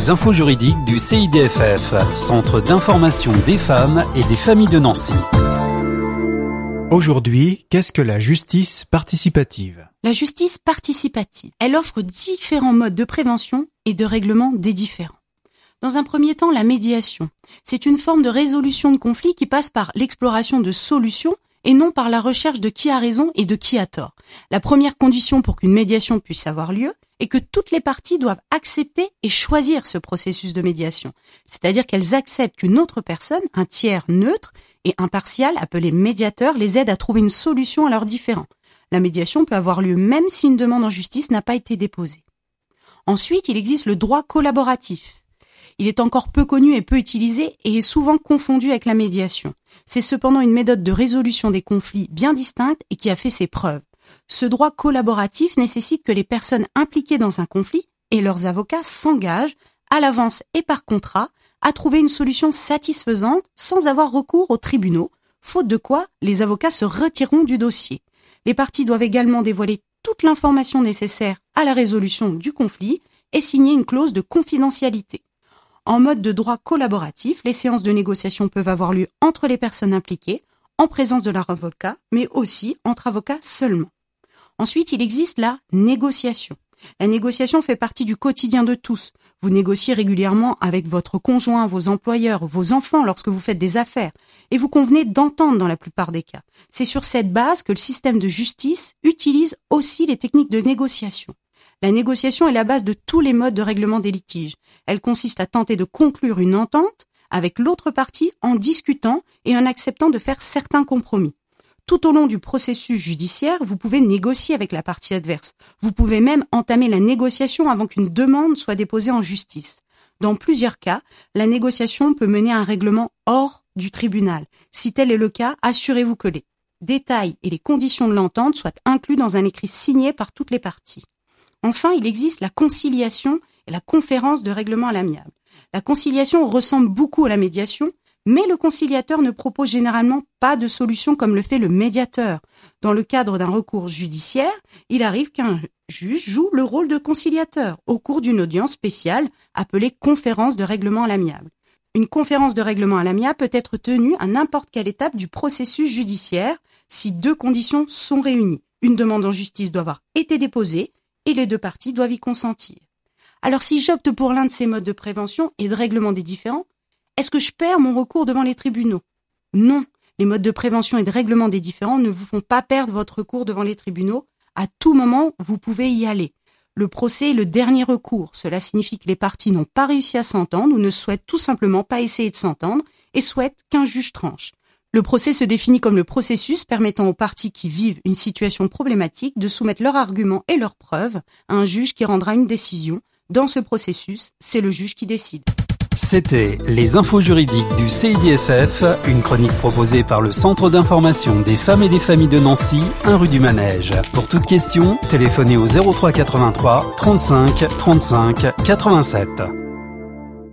Les infos juridiques du CIDFF, Centre d'information des femmes et des familles de Nancy. Aujourd'hui, qu'est-ce que la justice participative ? La justice participative, elle offre différents modes de prévention et de règlement des différends. Dans un premier temps, la médiation. C'est une forme de résolution de conflits qui passe par l'exploration de solutions et non par la recherche de qui a raison et de qui a tort. La première condition pour qu'une médiation puisse avoir lieu est que toutes les parties doivent accepter et choisir ce processus de médiation. C'est-à-dire qu'elles acceptent qu'une autre personne, un tiers neutre et impartial, appelé médiateur, les aide à trouver une solution à leurs différends. La médiation peut avoir lieu même si une demande en justice n'a pas été déposée. Ensuite, il existe le droit collaboratif. Il est encore peu connu et peu utilisé et est souvent confondu avec la médiation. C'est cependant une méthode de résolution des conflits bien distincte et qui a fait ses preuves. Ce droit collaboratif nécessite que les personnes impliquées dans un conflit et leurs avocats s'engagent, à l'avance et par contrat, à trouver une solution satisfaisante sans avoir recours aux tribunaux, faute de quoi les avocats se retireront du dossier. Les parties doivent également dévoiler toute l'information nécessaire à la résolution du conflit et signer une clause de confidentialité. En mode de droit collaboratif, les séances de négociation peuvent avoir lieu entre les personnes impliquées, en présence de leur avocat, mais aussi entre avocats seulement. Ensuite, il existe la négociation. La négociation fait partie du quotidien de tous. Vous négociez régulièrement avec votre conjoint, vos employeurs, vos enfants lorsque vous faites des affaires, et vous convenez d'entendre dans la plupart des cas. C'est sur cette base que le système de justice utilise aussi les techniques de négociation. La négociation est la base de tous les modes de règlement des litiges. Elle consiste à tenter de conclure une entente avec l'autre partie en discutant et en acceptant de faire certains compromis. Tout au long du processus judiciaire, vous pouvez négocier avec la partie adverse. Vous pouvez même entamer la négociation avant qu'une demande soit déposée en justice. Dans plusieurs cas, la négociation peut mener à un règlement hors du tribunal. Si tel est le cas, assurez-vous que les détails et les conditions de l'entente soient inclus dans un écrit signé par toutes les parties. Enfin, il existe la conciliation et la conférence de règlement à l'amiable. La conciliation ressemble beaucoup à la médiation, mais le conciliateur ne propose généralement pas de solution comme le fait le médiateur. Dans le cadre d'un recours judiciaire, il arrive qu'un juge joue le rôle de conciliateur au cours d'une audience spéciale appelée conférence de règlement à l'amiable. Une conférence de règlement à l'amiable peut être tenue à n'importe quelle étape du processus judiciaire si deux conditions sont réunies. Une demande en justice doit avoir été déposée et les deux parties doivent y consentir. Alors si j'opte pour l'un de ces modes de prévention et de règlement des différends, est-ce que je perds mon recours devant les tribunaux ? Non, les modes de prévention et de règlement des différends ne vous font pas perdre votre recours devant les tribunaux. À tout moment, vous pouvez y aller. Le procès est le dernier recours. Cela signifie que les parties n'ont pas réussi à s'entendre ou ne souhaitent tout simplement pas essayer de s'entendre et souhaitent qu'un juge tranche. Le procès se définit comme le processus permettant aux parties qui vivent une situation problématique de soumettre leurs arguments et leurs preuves à un juge qui rendra une décision. Dans ce processus, c'est le juge qui décide. C'était les infos juridiques du CIDFF, une chronique proposée par le Centre d'information des femmes et des familles de Nancy, 1 rue du Manège. Pour toute question, téléphonez au 03 83 35 35 87.